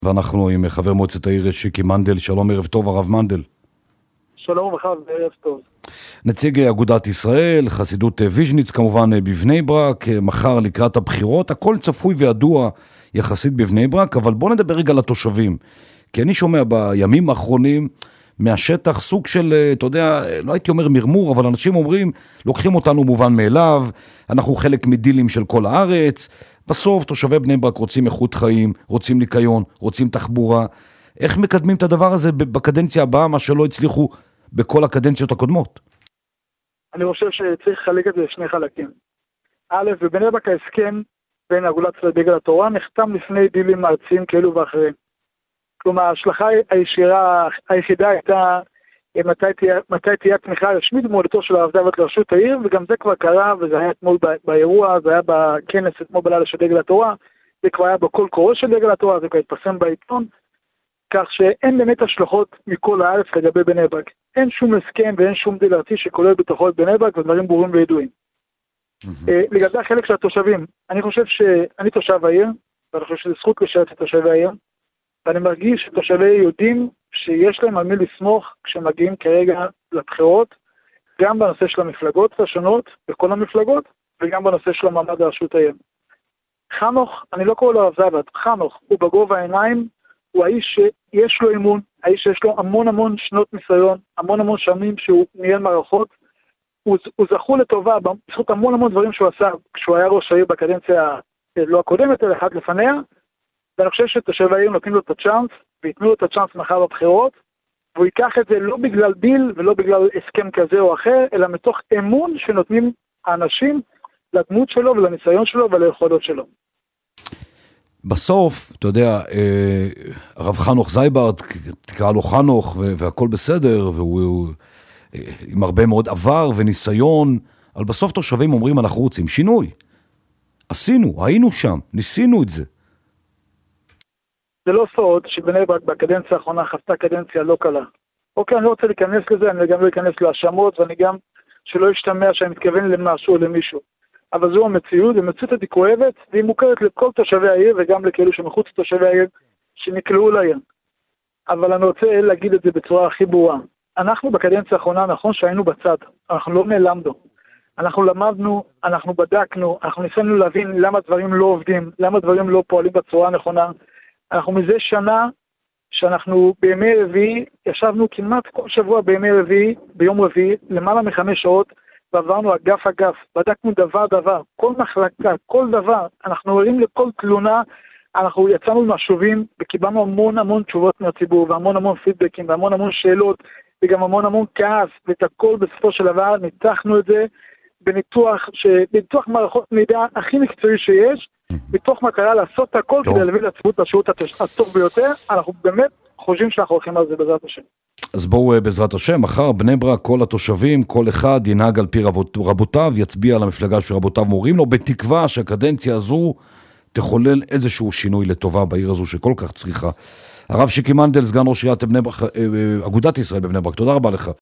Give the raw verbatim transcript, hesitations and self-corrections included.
ואנחנו עם חבר מועצת העיר שיקי מנדל. שלום, ערב טוב הרב מנדל. שלום וחג, ערב טוב. נציג אגודת ישראל, חסידות ויז'ניץ כמובן בבני ברק, מחר לקראת הבחירות, הכל צפוי וידוע יחסית בבני ברק, אבל בוא נדבר רגע לתושבים, כי אני שומע בימים האחרונים מהשטח סוג של, אתה יודע, לא הייתי אומר מרמור, אבל אנשים אומרים, לוקחים אותנו מובן מאליו, אנחנו חלק מדילים של כל הארץ, בסוף תושבי בני ברק רוצים איכות חיים, רוצים ניקיון, רוצים תחבורה. איך מקדמים את הדבר הזה בקדנציה הבאה, מה שלא הצליחו בכל הקדנציות הקודמות? אני חושב שצריך לחלק את זה לשני חלקים. א', בבני ברק ההסכם בין אגודת ישראל דגל התורה נחתם לפני דילים ארציים כאלו ואחרים. כלומר, ההשלכה הישירה היחידה הייתה מתי תהיה, מתי תהיה התמיכה הרשמית במולדתו של הרב דוד לראשות העיר, וגם זה כבר קרה, וזה היה אתמול באירוע, זה היה בכנס אתמול בלילה של דגל התורה, זה כבר היה בכל קורא של דגל התורה, זה כבר התפרסם בעיתון, כך שאין באמת השלכות מכל הארץ לגבי בני ברק. אין שום הסכם ואין שום דיל ארצי שכולל בתוכו את בני ברק, ודברים ברורים וידועים. לגבי החלק של התושבים, אני חושב שאני תושב העיר, ואני חושב שזה זכות לשרת את תושבי העיר, ואני מרגיש שתושבי יודעים שיש להם על מי לסמוך כשמגיעים כרגע לבחירות, גם בנושא של המפלגות השונות, בכל המפלגות, וגם בנושא של המעמד הראשות העיר. חנוך, אני לא קורא לו הרב זבת, חנוך, הוא בגובה העיניים, הוא האיש שיש לו אמון, האיש שיש לו המון המון שנות ניסיון, המון המון שנים שהוא ניהל מערכות, הוא, הוא זכו לטובה, בזכות המון המון דברים שהוא עשה, כשהוא היה ראש העיר בקדנציה לא הקודמת, אלא אחת לפניה, ואני חושב שתושבי העיר נותנים לו את הצ'אנס, ויתנו לו את הצ'אנס מחר בבחירות, והוא ייקח את זה לא בגלל דיל, ולא בגלל הסכם כזה או אחר, אלא מתוך אמון שנותנים האנשים לדמות שלו ולניסיון שלו וליכולות שלו. בסוף, אתה יודע, הרב חנוך זייברט, תקרא לו חנוך, והכל בסדר, והוא עם הרבה מאוד עבר וניסיון, אבל בסוף תושבים אומרים, אנחנו רוצים שינוי. עשינו, היינו שם, ניסינו את זה. זה לא סוד שבני ברק בקדנציה האחרונה חוותה קדנציה לא קלה. אוקיי, אני לא רוצה להיכנס לזה, אני גם לא אכנס להאשמות, ואני גם שלא ישתמע שאני מתכוון למשהו או למישהו. אבל זו המציאות, המציאות היא כואבת, והיא מוכרת לכל תושבי העיר, וגם לכאלו שמחוץ לתושבי העיר, שנקלעו לעיר. אבל אני רוצה להגיד את זה בצורה הכי ברורה. אנחנו בקדנציה האחרונה, נכון שהיינו בצד, אנחנו לא נעלמנו. אנחנו למדנו, אנחנו בדקנו, אנחנו ניסינו להבין למה דברים לא עובדים, למה דברים לא פועלים בצורה הנכונה. אנחנו מזה שנה שאנחנו בימי רביעי, ישבנו כמעט כל שבוע בימי רביעי, ביום רביעי, למעלה מחמש שעות, ועברנו אגף אגף, בדקנו דבר דבר, כל מחלקה, כל דבר, אנחנו ערים לכל תלונה, אנחנו יצאנו מהשובים וקיבלנו המון המון תשובות מהציבור, והמון המון פידבקים, והמון המון שאלות, וגם המון המון כעס, ואת הכל בסופו של דבר, ניתחנו את זה בניתוח, בניתוח מערכות מידע הכי מקצועי שיש, מתוך מטרה לעשות הכל כדי להביא לציבור את השירות הטוב ביותר, אנחנו באמת חושבים שאנחנו הולכים על זה בעזרת השם. אז בואו בעזרת השם, מחר בני ברק, כל התושבים, כל אחד ינהג על פי רבותיו, יצביע על המפלגה שרבותיו מורים לו, בתקווה שהקדנציה הזו תחולל איזשהו שינוי לטובה בעיר הזו שכל כך צריכה. הרב שיקי מנדל, סגן ראש עיריית אגודת ישראל בבני ברק, תודה רבה לך.